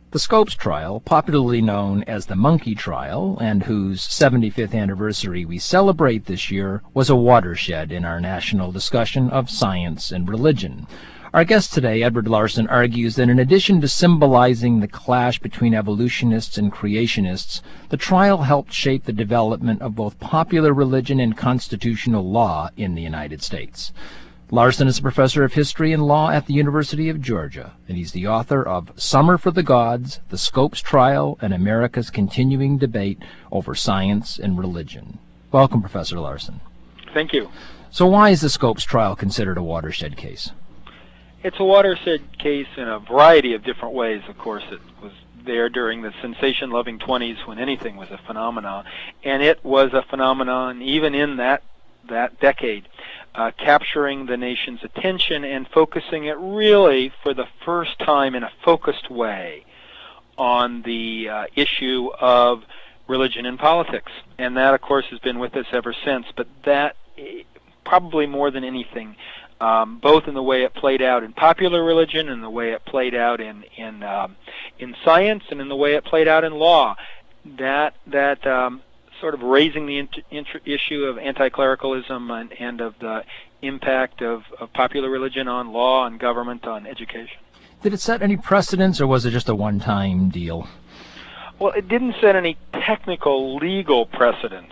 The Scopes trial, popularly known as the Monkey Trial, and whose 75th anniversary we celebrate this year, was a watershed in our national discussion of science and religion. Our guest today, Edward Larson, argues that in addition to symbolizing the clash between evolutionists and creationists, the trial helped shape the development of both popular religion and constitutional law in the United States. Larson is a professor of history and law at the University of Georgia, and he's the author of Summer for the Gods, The Scopes Trial, and America's Continuing Debate Over Science and Religion. Welcome, Professor Larson. Thank you. So why is the Scopes Trial considered a watershed case? It's a watershed case in a variety of different ways. Of course, it was there during the sensation-loving 20s when anything was a phenomenon, and it was a phenomenon even in that decade. Capturing the nation's attention and focusing it really for the first time in a focused way on the issue of religion and politics. And that, of course, has been with us ever since. But that, probably more than anything, both in the way it played out in popular religion and the way it played out in science and in the way it played out in law, that sort of raising the issue of anti-clericalism and of the impact of popular religion on law, on government, on education. Did it set any precedents, or was it just a one-time deal? Well, it didn't set any technical legal precedents,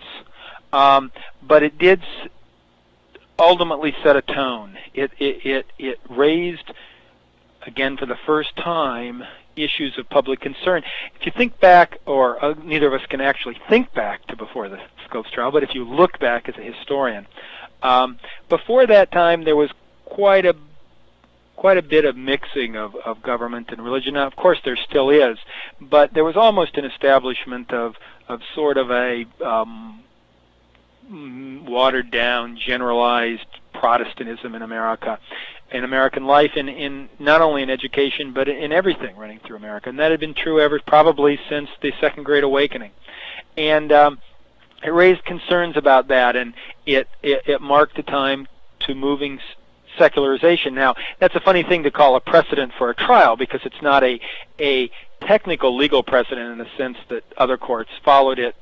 but it did ultimately set a tone. It raised, again for the first time, issues of public concern. If you think back, or neither of us can actually think back to before the Scopes trial, but if you look back as a historian, before that time there was quite a bit of mixing of government and religion. Now, of course, there still is, but there was almost an establishment of sort of a watered down, generalized Protestantism in America, in American life, in not only in education but in everything running through America, and that had been true probably since the Second Great Awakening, and it raised concerns about that, and it marked the time to moving secularization. Now, that's a funny thing to call a precedent for a trial, because it's not a technical legal precedent in the sense that other courts followed it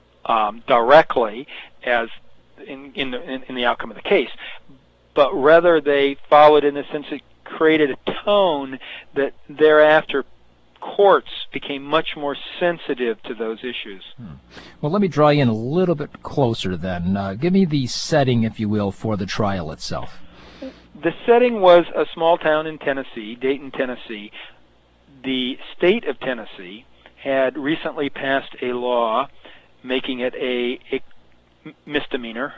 directly as in the outcome of the case, but rather they followed in the sense it created a tone that thereafter courts became much more sensitive to those issues. Well, let me draw you in a little bit closer then. Give me the setting, if you will, for the trial itself. The setting was a small town in Tennessee, Dayton, Tennessee. The state of Tennessee had recently passed a law making it a misdemeanor,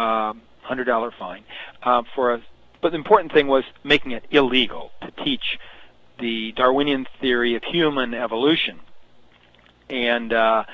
$100 fine, but the important thing was making it illegal to teach the Darwinian theory of human evolution, and that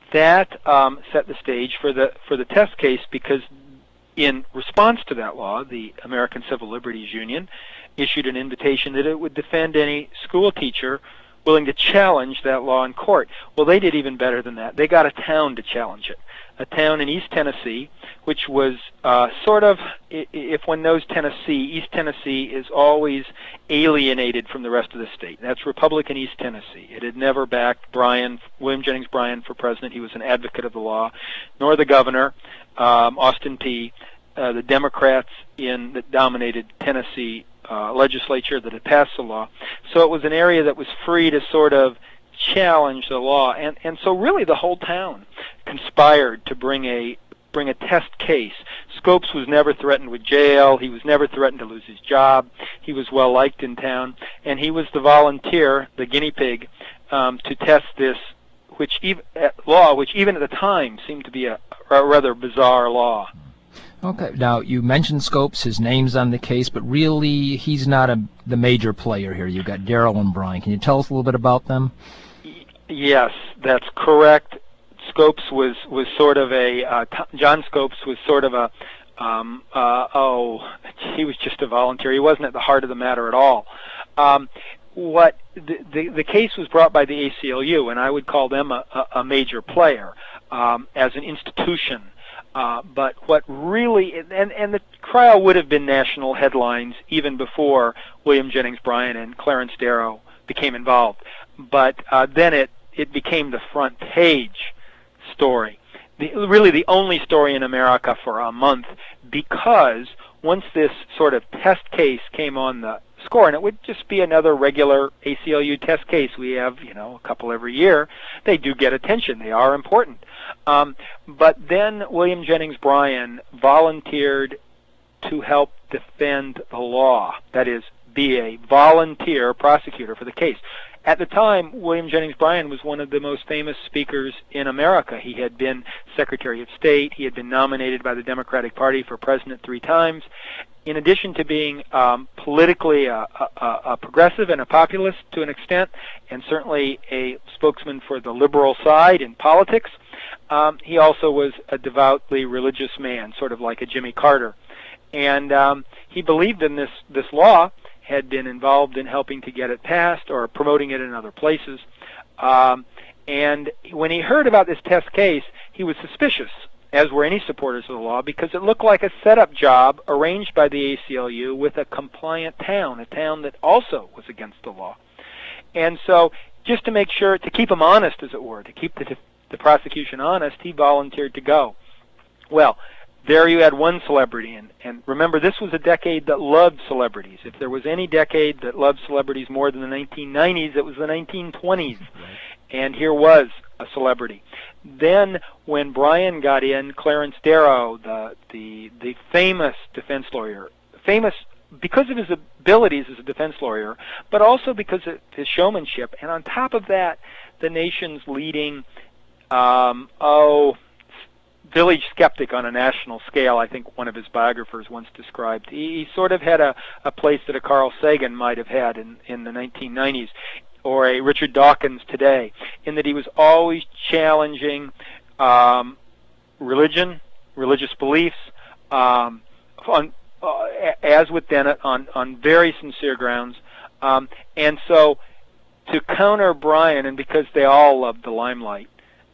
set the stage for the test case, because in response to that law, the American Civil Liberties Union issued an invitation that it would defend any school teacher willing to challenge that law in court. Well, they did even better than that. They got a town to challenge it, a town in East Tennessee, which was sort of, if one knows Tennessee, East Tennessee is always alienated from the rest of the state. That's Republican East Tennessee. It had never backed William Jennings Bryan for president. He was an advocate of the law, nor the governor, Austin Peay, the Democrats that dominated Tennessee legislature that had passed the law. So it was an area that was free to sort of challenge the law, and so really the whole town conspired to bring a test case. Scopes was never threatened with jail. He was never threatened to lose his job. He was well liked in town, and he was the volunteer, the guinea pig, to test this, which even at the time seemed to be a rather bizarre law. Okay, now you mentioned Scopes, his name's on the case, but really he's not the major player here. You've got Darrell and Bryan. Can you tell us a little bit about them? Yes, that's correct. Scopes was sort of John Scopes was sort of he was just a volunteer. He wasn't at the heart of the matter at all. What the case was brought by the ACLU, and I would call them a major player as an institution. But what really, and the trial would have been national headlines even before William Jennings Bryan and Clarence Darrow became involved. but then it became the front page story. Really the only story in America for a month, because once this sort of test case came on the score, and it would just be another regular ACLU test case. We have, a couple every year. They do get attention. They are important. But then William Jennings Bryan volunteered to help defend the law. That is, be a volunteer prosecutor for the case. At the time, William Jennings Bryan was one of the most famous speakers in America. He had been Secretary of State. He had been nominated by the Democratic Party for president 3 times. In addition to being politically a progressive and a populist to an extent, and certainly a spokesman for the liberal side in politics, he also was a devoutly religious man, sort of like a Jimmy Carter. And he believed in this law, had been involved in helping to get it passed or promoting it in other places. And when he heard about this test case, he was suspicious, as were any supporters of the law, because it looked like a setup job arranged by the ACLU with a compliant town, a town that also was against the law. And so just to make sure, to keep him honest, as it were, to keep the prosecution honest, he volunteered to go. Well, there you had one celebrity, and remember, this was a decade that loved celebrities. If there was any decade that loved celebrities more than the 1990s, it was the 1920s. And here was a celebrity. Then, when Bryan got in, Clarence Darrow, the famous defense lawyer, famous because of his abilities as a defense lawyer, but also because of his showmanship, and on top of that, the nation's leading, village skeptic on a national scale, I think one of his biographers once described. He sort of had a place that a Carl Sagan might have had in the 1990s, or a Richard Dawkins today, in that he was always challenging religion, religious beliefs, as with Dennett, on very sincere grounds. And so to counter Bryan, and because they all loved the limelight,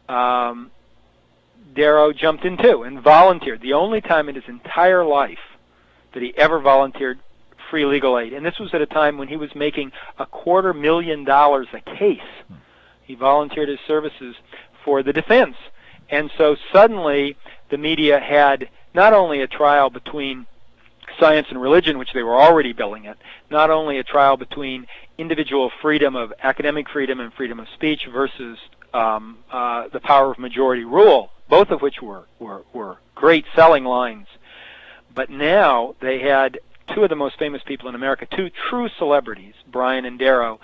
Darrow jumped in too and volunteered. The only time in his entire life that he ever volunteered free legal aid, and this was at a time when he was making $250,000 a case. He volunteered his services for the defense. And so suddenly the media had not only a trial between science and religion, which they were already billing it, not only a trial between individual freedom of academic freedom and freedom of speech versus the power of majority rule, both of which were great selling lines. But now they had two of the most famous people in America, two true celebrities, Bryan and Darrow,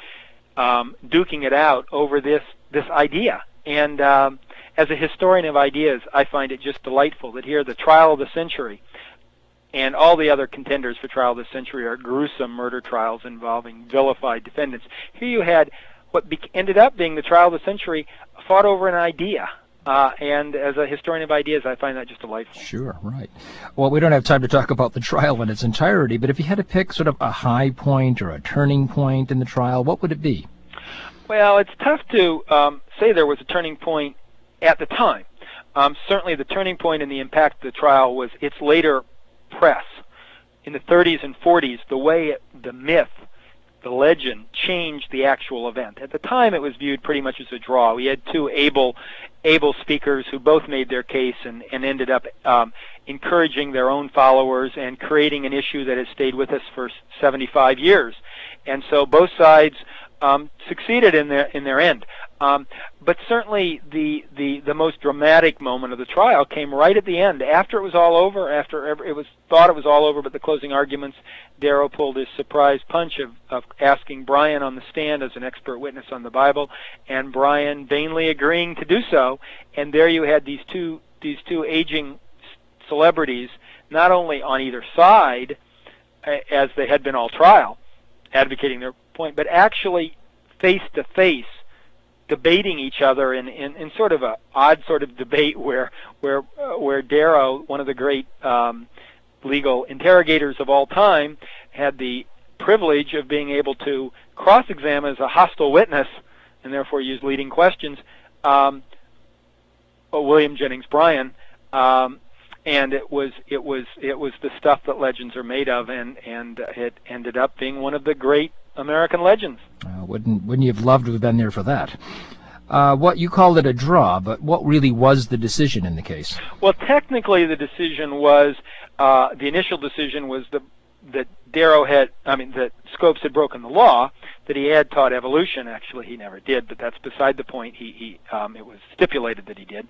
duking it out over this idea. And as a historian of ideas, I find it just delightful that here the trial of the century and all the other contenders for trial of the century are gruesome murder trials involving vilified defendants. Here you had what ended up being the trial of the century fought over an idea. And as a historian of ideas, I find that just delightful. Sure, right. Well, we don't have time to talk about the trial in its entirety, but if you had to pick sort of a high point or a turning point in the trial, what would it be? Well, it's tough to say there was a turning point at the time. Certainly the turning point and the impact of the trial was its later press. In the 30s and 40s, the way the myth, the legend, changed the actual event. At the time, it was viewed pretty much as a draw. We had two able speakers who both made their case and ended up encouraging their own followers and creating an issue that has stayed with us for 75 years. And so both sides succeeded in their end. But certainly the most dramatic moment of the trial came right at the end, after it was all over, after it was thought it was all over, but the closing arguments, Darrow pulled his surprise punch of asking Bryan on the stand as an expert witness on the Bible, and Bryan vainly agreeing to do so. And there you had these two aging celebrities, not only on either side, as they had been all trial, advocating their point, but actually face to face debating each other in sort of a odd sort of debate where Darrow, one of the great legal interrogators of all time, had the privilege of being able to cross-examine as a hostile witness and therefore use leading questions William Jennings Bryan, and it was the stuff that legends are made of, and it ended up being one of the great American legends. Wouldn't you have loved to have been there for that? What you called it a draw, but what really was the decision in the case? Well, technically, the decision was the initial decision was that that Scopes had broken the law, that he had taught evolution. Actually, he never did, but that's beside the point. It was stipulated that he did,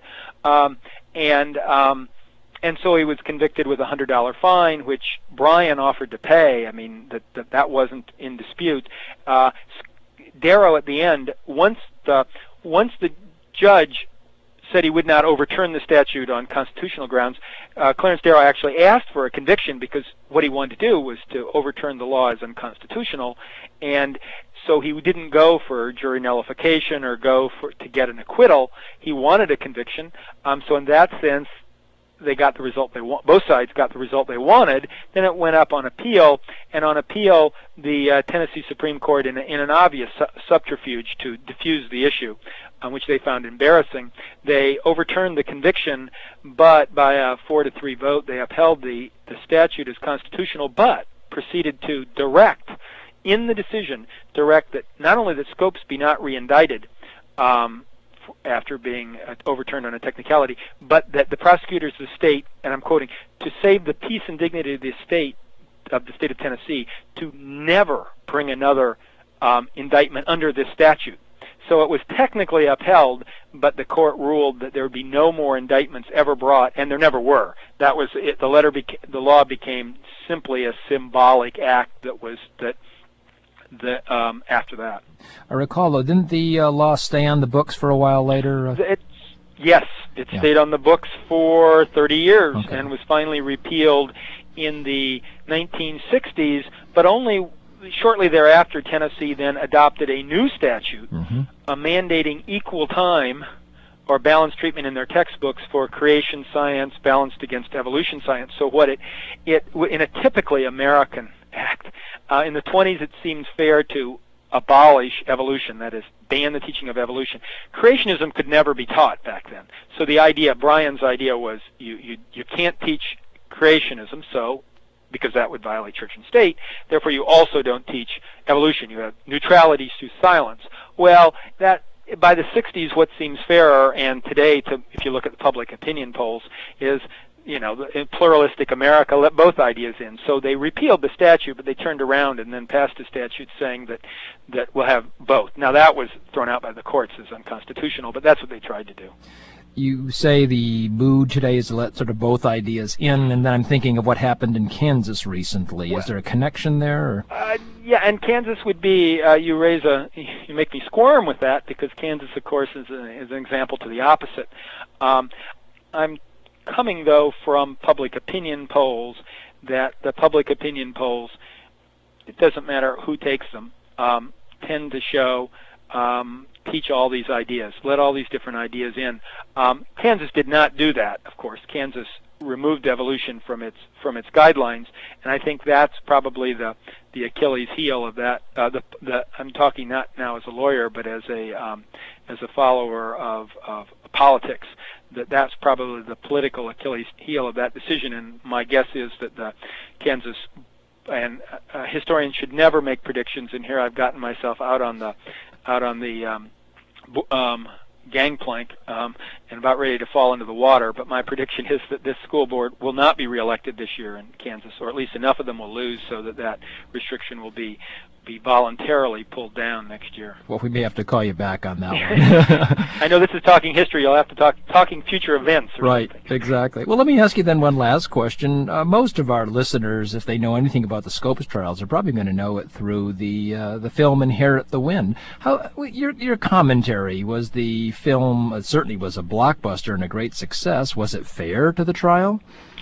and so he was convicted with a $100 fine, which Bryan offered to pay. I mean, that wasn't in dispute. Darrow, at the end, once the judge said he would not overturn the statute on constitutional grounds, Clarence Darrow actually asked for a conviction because what he wanted to do was to overturn the law as unconstitutional, and so he didn't go for jury nullification or to get an acquittal. He wanted a conviction. So in that sense, they got the result they want. Both sides got the result they wanted. Then it went up on appeal, and on appeal, the Tennessee Supreme Court, in an obvious subterfuge to diffuse the issue, which they found embarrassing, they overturned the conviction, but by a 4-3 vote, they upheld the statute as constitutional, but proceeded to direct that not only that Scopes be not reindicted, after being overturned on a technicality, but that the prosecutors of the state, and I'm quoting, to save the peace and dignity of the state of Tennessee, to never bring another indictment under this statute. So it was technically upheld, but the court ruled that there would be no more indictments ever brought, and there never were. That was it. The law became simply a symbolic act after that. I recall, though, didn't the law stay on the books for a while later? Yes, it stayed on the books for 30 years and was finally repealed in the 1960s, but only shortly thereafter Tennessee then adopted a new statute mandating equal time or balanced treatment in their textbooks for creation science balanced against evolution science. So what it in a typically American act, in the 20s it seemed fair to abolish evolution, that is, ban the teaching of evolution. Creationism could never be taught back then. So the idea, Bryan's idea was you can't teach creationism, so because that would violate church and state, therefore you also don't teach evolution. You have neutrality through silence. Well, that by the 60s, what seems fairer, and today, if you look at the public opinion polls, is the pluralistic America let both ideas in. So they repealed the statute, but they turned around and then passed a statute saying that we'll have both. Now that was thrown out by the courts as unconstitutional, but that's what they tried to do. You say the mood today is to let sort of both ideas in, and then I'm thinking of what happened in Kansas recently. Is there a connection there? Yeah, and Kansas would be, you make me squirm with that, because Kansas, of course, is an example to the opposite. I'm coming, though, from public opinion polls, that the public opinion polls, it doesn't matter who takes them, tend to show teach all these ideas, let all these different ideas in. Kansas did not do that, of course. Kansas removed evolution from its guidelines, and I think that's probably the Achilles heel of that. I'm talking not now as a lawyer, but as a follower of politics. That's probably the political Achilles heel of that decision, and my guess is that the Kansas and historians should never make predictions. And here I've gotten myself out on the gangplank and about ready to fall into the water. But my prediction is that this school board will not be reelected this year in Kansas, or at least enough of them will lose so that restriction will be voluntarily pulled down next year. Well, we may have to call you back on that one. I know this is talking history. You'll have to talking future events. Right, something. Exactly. Well, let me ask you then one last question. Most of our listeners, if they know anything about the Scopes trials, are probably going to know it through the film Inherit the Wind. Your commentary, was the film, certainly was a blockbuster and a great success. Was it fair to the trial?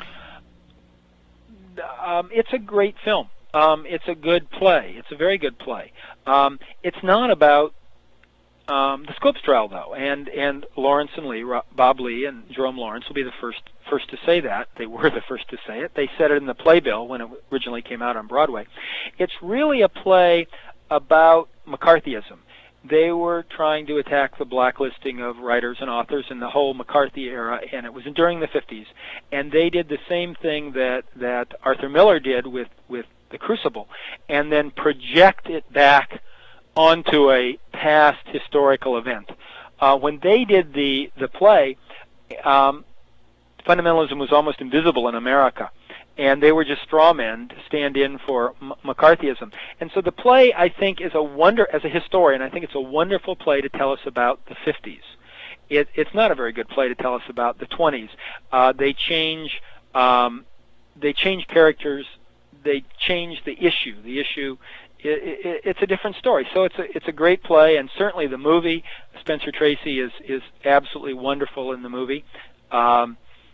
It's a great film. It's a good play. It's a very good play. It's not about the Scopes trial, though, and Lawrence and Lee, Bob Lee and Jerome Lawrence will be the first to say that. They were the first to say it. They said it in the playbill when it originally came out on Broadway. It's really a play about McCarthyism. They were trying to attack the blacklisting of writers and authors in the whole McCarthy era, and it was during the 50s. And they did the same thing that Arthur Miller did with the crucible, and then project it back onto a past historical event. When they did the play, fundamentalism was almost invisible in America, and they were just straw men to stand in for McCarthyism. And so the play, I think, is as a historian, I think it's a wonderful play to tell us about the 50s. It's not a very good play to tell us about the 20s. They change characters. They change the issue. The issue, it's a different story. So it's a great play, and certainly the movie, Spencer Tracy is absolutely wonderful in the movie. So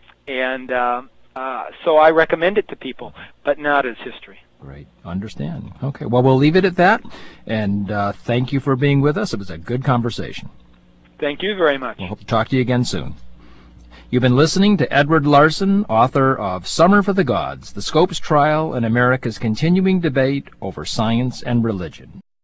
I recommend it to people, but not as history. Great. Understand. Okay. Well, we'll leave it at that, and thank you for being with us. It was a good conversation. Thank you very much. We'll hope to talk to you again soon. You've been listening to Edward Larson, author of Summer for the Gods, the Scopes Trial and America's Continuing Debate Over Science and Religion.